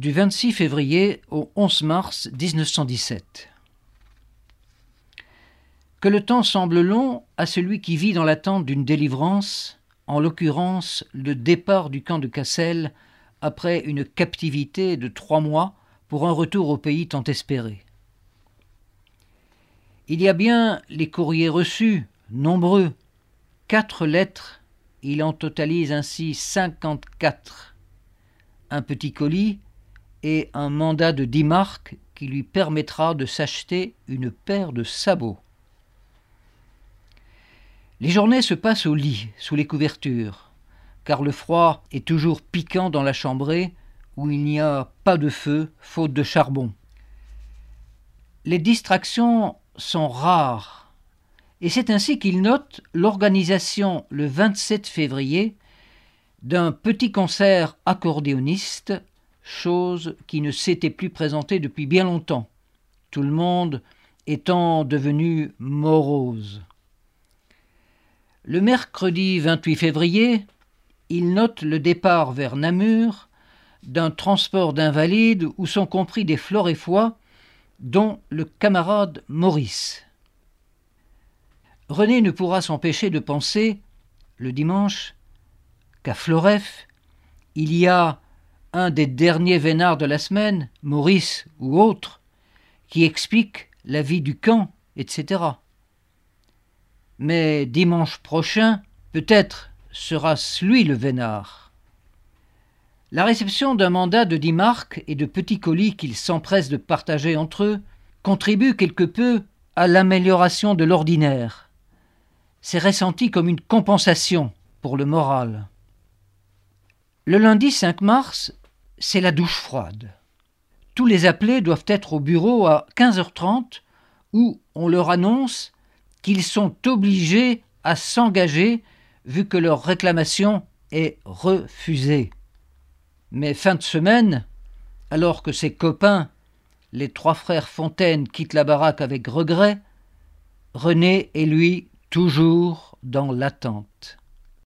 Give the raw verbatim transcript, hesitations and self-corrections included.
du vingt-six février au onze mars mille neuf cent dix-sept. Que le temps semble long à celui qui vit dans l'attente d'une délivrance, en l'occurrence le départ du camp de Cassel après une captivité de trois mois pour un retour au pays tant espéré. Il y a bien les courriers reçus, nombreux, quatre lettres, il en totalise ainsi cinquante-quatre, un petit colis et un mandat de dix marks qui lui permettra de s'acheter une paire de sabots. Les journées se passent au lit, sous les couvertures, car le froid est toujours piquant dans la chambrée où il n'y a pas de feu, faute de charbon. Les distractions sont rares, et c'est ainsi qu'il note l'organisation le vingt-sept février d'un petit concert accordéoniste, chose qui ne s'était plus présentée depuis bien longtemps, tout le monde étant devenu morose. Le mercredi vingt-huit février, il note le départ vers Namur d'un transport d'invalides où sont compris des Floréfois, dont le camarade Maurice. René ne pourra s'empêcher de penser, le dimanche, qu'à Floreffe, il y a un des derniers vénards de la semaine, Maurice ou autre, qui explique la vie du camp, et cetera. Mais dimanche prochain, peut-être sera-ce lui le vénard. La réception d'un mandat de dix marks et de petits colis qu'ils s'empressent de partager entre eux contribue quelque peu à l'amélioration de l'ordinaire. C'est ressenti comme une compensation pour le moral. Le lundi cinq mars, c'est la douche froide. Tous les appelés doivent être au bureau à quinze heures trente où on leur annonce qu'ils sont obligés à s'engager vu que leur réclamation est refusée. Mais fin de semaine, alors que ses copains, les trois frères Fontaine, quittent la baraque avec regret, René est lui toujours dans l'attente.